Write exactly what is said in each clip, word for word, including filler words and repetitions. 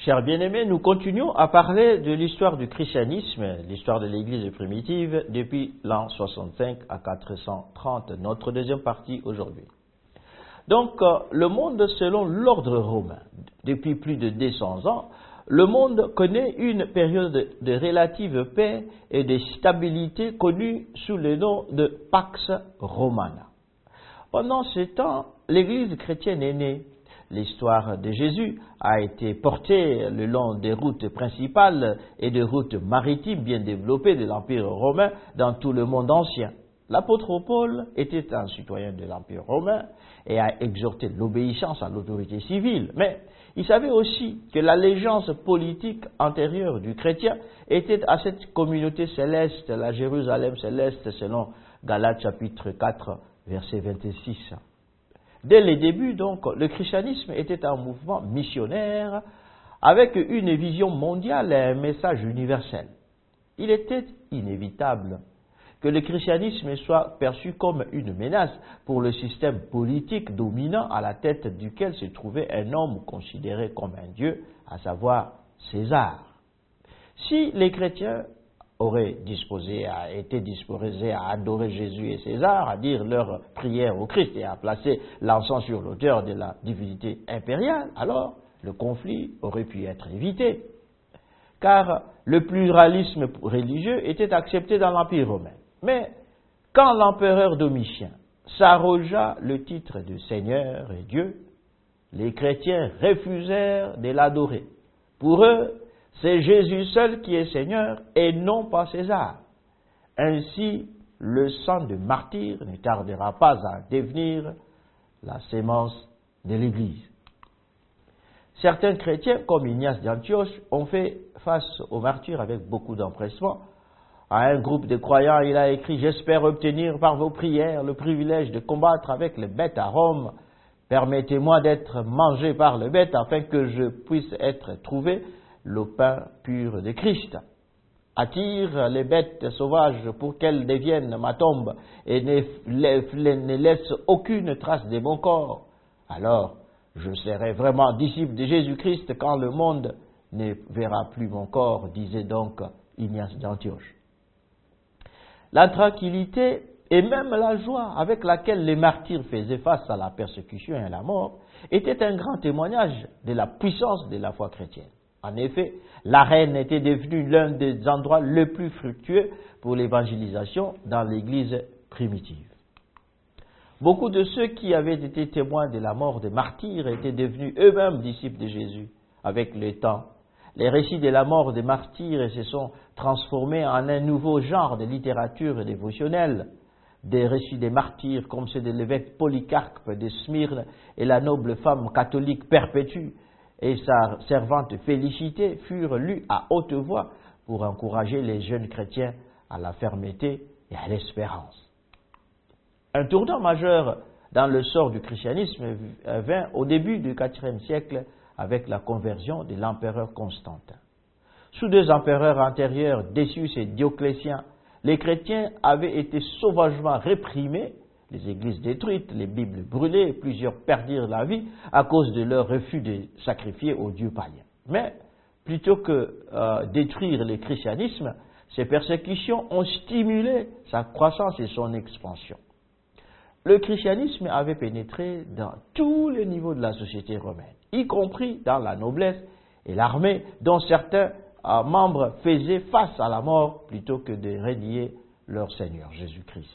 Chers bien-aimés, nous continuons à parler de l'histoire du christianisme, l'histoire de l'Église primitive, depuis l'an soixante-cinq à quatre cent trente, notre deuxième partie aujourd'hui. Donc, le monde selon l'ordre romain, depuis plus de deux cents ans, le monde connaît une période de relative paix et de stabilité connue sous le nom de Pax Romana. Pendant ce temps, l'Église chrétienne est née. L'histoire de Jésus a été portée le long des routes principales et des routes maritimes bien développées de l'Empire romain dans tout le monde ancien. L'apôtre Paul était un citoyen de l'Empire romain et a exhorté l'obéissance à l'autorité civile, mais il savait aussi que l'allégeance politique antérieure du chrétien était à cette communauté céleste, la Jérusalem céleste, selon Galates chapitre quatre, verset vingt-six. Dès les débuts, donc, le christianisme était un mouvement missionnaire avec une vision mondiale et un message universel. Il était inévitable que le christianisme soit perçu comme une menace pour le système politique dominant à la tête duquel se trouvait un homme considéré comme un dieu, à savoir César. Si les chrétiens auraient disposé à, été disposés à adorer Jésus et César, à dire leur prière au Christ et à placer l'encens sur l'autel de la divinité impériale, alors le conflit aurait pu être évité. Car le pluralisme religieux était accepté dans l'Empire romain. Mais quand l'empereur Domitien s'arrogea le titre de Seigneur et Dieu, les chrétiens refusèrent de l'adorer. Pour eux, c'est Jésus seul qui est Seigneur et non pas César. Ainsi, le sang de martyr ne tardera pas à devenir la sémence de l'Église. Certains chrétiens, comme Ignace d'Antioche, ont fait face aux martyrs avec beaucoup d'empressement. À un groupe de croyants, il a écrit « J'espère obtenir par vos prières le privilège de combattre avec les bêtes à Rome. Permettez-moi d'être mangé par les bêtes afin que je puisse être trouvé le pain pur de Christ. Attire les bêtes sauvages pour qu'elles deviennent ma tombe et ne, ne laissent aucune trace de mon corps. Alors, je serai vraiment disciple de Jésus-Christ quand le monde ne verra plus mon corps, disait donc Ignace d'Antioche. » La tranquillité et même la joie avec laquelle les martyrs faisaient face à la persécution et à la mort était un grand témoignage de la puissance de la foi chrétienne. En effet, l'arène était devenue l'un des endroits les plus fructueux pour l'évangélisation dans l'Église primitive. Beaucoup de ceux qui avaient été témoins de la mort des martyrs étaient devenus eux-mêmes disciples de Jésus avec le temps. Les récits de la mort des martyrs se sont transformés en un nouveau genre de littérature dévotionnelle. Des récits des martyrs, comme ceux de l'évêque Polycarpe de Smyrne et la noble femme catholique Perpétue et sa servante Félicité, furent lus à haute voix pour encourager les jeunes chrétiens à la fermeté et à l'espérance. Un tournant majeur dans le sort du christianisme vint au début du quatrième siècle avec la conversion de l'empereur Constantin. Sous deux empereurs antérieurs, Décius et Dioclétien, les chrétiens avaient été sauvagement réprimés, les églises détruites, les Bibles brûlées, et plusieurs perdirent la vie à cause de leur refus de sacrifier aux dieux païens. Mais, plutôt que euh, détruire le christianisme, ces persécutions ont stimulé sa croissance et son expansion. Le christianisme avait pénétré dans tous les niveaux de la société romaine, y compris dans la noblesse et l'armée, dont certains euh, membres faisaient face à la mort plutôt que de renier leur Seigneur Jésus-Christ.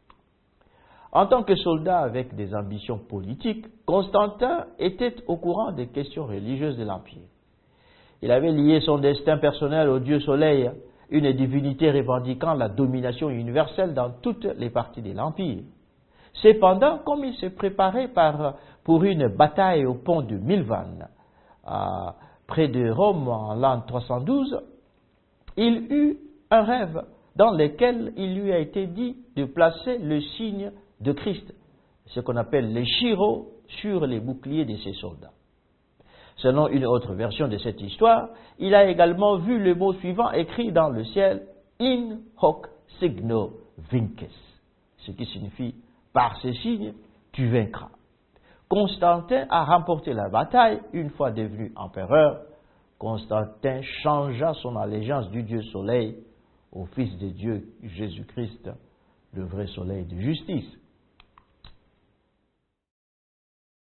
En tant que soldat avec des ambitions politiques, Constantin était au courant des questions religieuses de l'Empire. Il avait lié son destin personnel au dieu Soleil, une divinité revendiquant la domination universelle dans toutes les parties de l'Empire. Cependant, comme il se préparait par, pour une bataille au pont de Milvan, à, près de Rome en l'an trois cent douze, il eut un rêve dans lequel il lui a été dit de placer le signe de Christ, ce qu'on appelle les chiros, sur les boucliers de ses soldats. Selon une autre version de cette histoire, il a également vu le mot suivant écrit dans le ciel, in hoc signo vinces, ce qui signifie par ces signes, tu vaincras. Constantin a remporté la bataille une fois devenu empereur, Constantin changea son allégeance du Dieu soleil au Fils de Dieu Jésus-Christ, le vrai soleil de justice.